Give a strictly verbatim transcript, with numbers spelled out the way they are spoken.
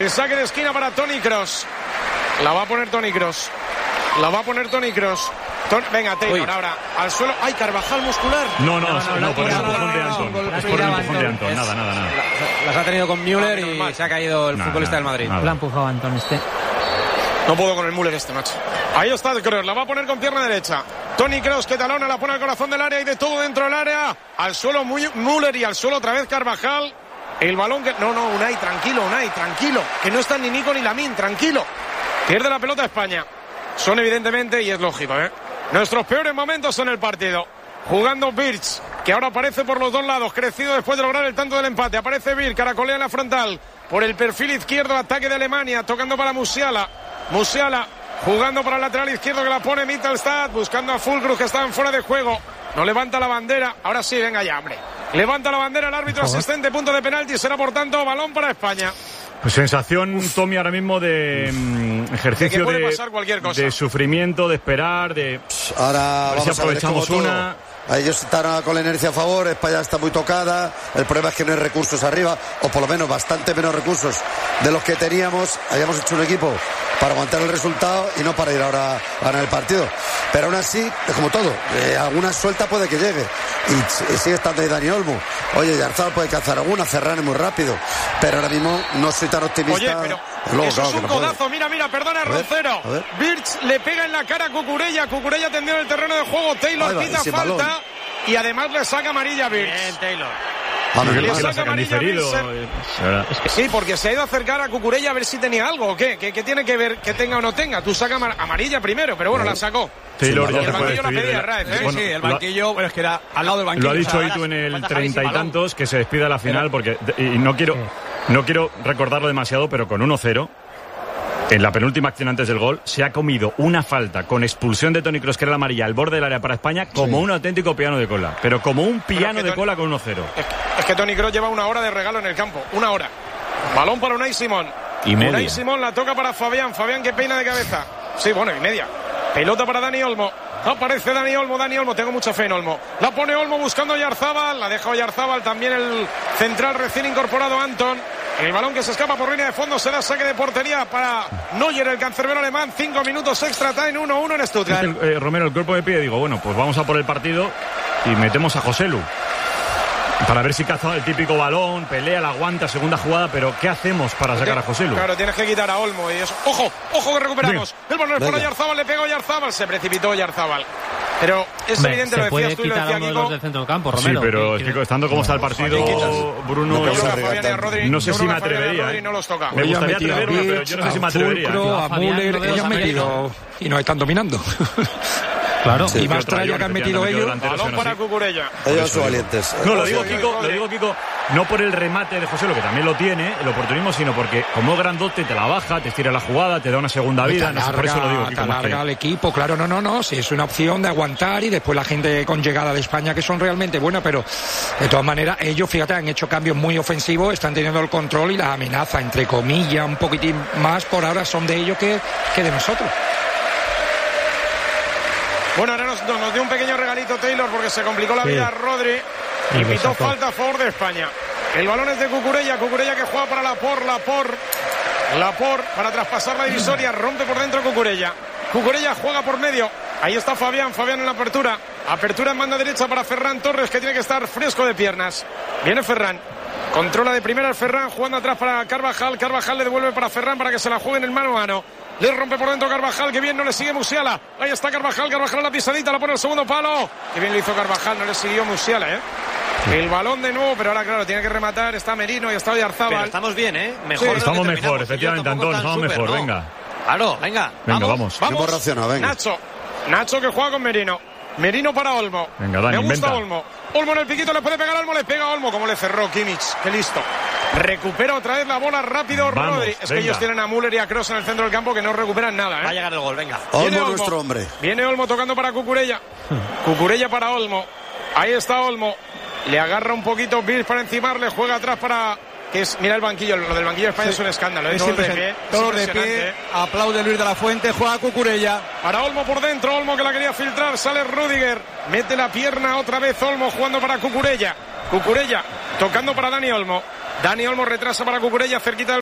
El saque de esquina para Toni Kroos. La va a poner Toni Kroos. La va a poner Toni Kroos. Ton... Venga, Taylor, Uy. ahora al suelo. ¡Ay, Carvajal muscular! No, no, no, no, no por el empujón de Antón. Es por el empujón de Antón. Nada, nada, nada. Las ha tenido con Müller y se ha caído el nah, futbolista nah, del Madrid. Lo ha empujado Antón este. No puedo con el Müller este, macho. Ahí está Kroos, la va a poner con pierna derecha. Toni Kroos que talona, la pone al corazón del área y de todo dentro del área. Al suelo Müller y al suelo otra vez Carvajal. El balón que... No, no, Unai, tranquilo, Unai, tranquilo. Que no están ni Nico ni Lamine, tranquilo. Pierde la pelota España. Son evidentemente, y es lógico, ¿eh? nuestros peores momentos en el partido. Jugando Birch, que ahora aparece por los dos lados, crecido después de lograr el tanto del empate. Aparece Birch, caracolea en la frontal. Por el perfil izquierdo, ataque de Alemania, tocando para Musiala. Musiala jugando para el lateral izquierdo que la pone Mittelstadt, buscando a Füllkrug que estaban fuera de juego. No levanta la bandera. Ahora sí, venga ya, hombre. Levanta la bandera el árbitro asistente, punto de penalti. Será por tanto balón para España. Pues sensación, Uf. Tommy, ahora mismo de mm, ejercicio de, de, de sufrimiento, de esperar, de... Ahora a ver si aprovechamos una... Ellos están con la inercia a favor, España está muy tocada, el problema es que no hay recursos arriba, o por lo menos bastante menos recursos de los que teníamos. Habíamos hecho un equipo para aguantar el resultado y no para ir ahora a ganar el partido. Pero aún así, es como todo, eh, alguna suelta puede que llegue. Y, y sigue estando ahí Dani Olmo. Oye, Yarzabal puede cazar alguna, Ferran es muy rápido. Pero ahora mismo no soy tan optimista. Oye, pero Luego, eso claro, es un no codazo, puede. mira, mira, perdona, Roncero. Birch le pega en la cara a Cucurella, Cucurella tendió en el terreno de juego, Taylor va, pita falta balón. Y además le saca amarilla a Birch. Bien, Taylor. Ah, no, le que saca sacan amarilla diferido. a es que... Sí, porque se ha ido a acercar a Cucurella a ver si tenía algo o qué. ¿Qué, qué tiene que ver que tenga o no tenga? Tú saca amarilla primero, pero bueno, la sacó. Taylor sí, ya y se el puede banquillo la despedir. pedía Raez, ¿eh? Bueno, sí, el banquillo, bueno, es que era al lado del banquillo. Lo ha dicho hoy tú en el treinta y tantos, que se despida la final, porque y no quiero, no quiero recordarlo demasiado, pero con uno cero, en la penúltima acción antes del gol, se ha comido una falta con expulsión de Toni Kroos, que era la amarilla, al borde del área para España, como sí. un auténtico piano de cola. Pero como un piano de cola con uno cero. Es que, es que Toni Kroos lleva una hora de regalo en el campo. Una hora. Balón para Unai Simón. Y media. Unai Simón la toca para Fabián. Fabián que peina de cabeza. Sí, bueno, y media. Pelota para Dani Olmo. Aparece Dani Olmo, Dani Olmo, tengo mucha fe en Olmo. La pone Olmo buscando a Oyarzabal, la deja Oyarzabal, también el central recién incorporado Antón. El balón que se escapa por línea de fondo será saque de portería para Neuer, el cancerbero alemán. Cinco minutos extra time, uno uno en Stuttgart. El, eh, Romero, el cuerpo de pie, digo, bueno, pues vamos a por el partido y metemos a Joselu. Para ver si caza el típico balón, pelea, la aguanta, segunda jugada, pero ¿qué hacemos para sacar a Joselu? Claro, tienes que quitar a Olmo y eso. ¡Ojo! ¡Ojo que recuperamos! Venga. El balón es para Oyarzabal, le pega a Oyarzabal, se precipitó Oyarzabal. Pero es Hombre, evidente, lo decías tú y lo decía Kiko. De los del centro del campo, Romero. Sí, pero es que estando como está el partido, Bruno, no, Fabián, Rodri, no sé si me Rodri, atrevería. ¿eh? No los toca. Me gustaría atreverme, pero yo no sé si me atrevería. A Müller, ellos han metido y nos están dominando. Claro, sí, y más tralla que han metido ellos. Balón para Cucurella. Ellos son valientes. No, lo digo, Kiko, lo digo, Kiko, no por el remate de José, lo que también lo tiene, el oportunismo, sino porque como es grandote, te la baja, te estira la jugada, te da una segunda vida. No, larga, por eso lo digo, Kiko. Te larga al equipo, claro, no, no, no. Sí, es una opción de aguantar y después la gente con llegada de España que son realmente buenas, pero de todas maneras, ellos, fíjate, han hecho cambios muy ofensivos, están teniendo el control y la amenaza, entre comillas, un poquitín más por ahora son de ellos que, que de nosotros. Bueno, ahora nos, nos dio un pequeño regalito Taylor porque se complicó la sí. vida a Rodri y pitó falta a favor de España. El balón es de Cucurella, Cucurella que juega para Laporte, Laporte, Laporte para traspasar la divisoria, rompe por dentro Cucurella. Cucurella juega por medio, ahí está Fabián, Fabián en la apertura, apertura en banda derecha para Ferran Torres que tiene que estar fresco de piernas. Viene Ferran, controla de primera el Ferran, jugando atrás para Carvajal, Carvajal le devuelve para Ferran para que se la juegue en el mano a mano. Le rompe por dentro Carvajal, que bien no le sigue Musiala. Ahí está Carvajal, Carvajal la pisadita, la pone el segundo palo. Que bien lo hizo Carvajal, no le siguió Musiala, ¿eh? El balón de nuevo, pero ahora claro, tiene que rematar, está Merino y está Oyarzabal. Pero estamos bien, ¿eh? Mejor sí, estamos mejor, efectivamente, Antón, estamos super, mejor, ¿no? venga. Claro, venga. Venga, vamos. vamos. Vamos, racional, venga. Nacho, Nacho que juega con Merino. Merino para Olmo. Venga, Dani, me gusta inventa. Olmo. Olmo en el piquito, le puede pegar a Olmo, le pega a Olmo, como le cerró Kimmich. Qué listo. Recupera otra vez la bola rápido Vamos, Rodri. Es venga. que ellos tienen a Müller y a Kroos en el centro del campo que no recuperan nada, ¿eh? Va a llegar el gol, venga. Olmo, Olmo, nuestro hombre. Viene Olmo tocando para Cucurella. Cucurella para Olmo. Ahí está Olmo. Le agarra un poquito Birch para encimarle, juega atrás para... Que es, mira el banquillo, lo del banquillo de España sí. es un escándalo, ¿eh? Es todos de pie, todos de pie, aplaude Luis de la Fuente, juega Cucurella. Para Olmo por dentro, Olmo que la quería filtrar, sale Rüdiger, mete la pierna otra vez Olmo jugando para Cucurella. Cucurella tocando para Dani Olmo. Dani Olmo retrasa para Cucurella, cerquita del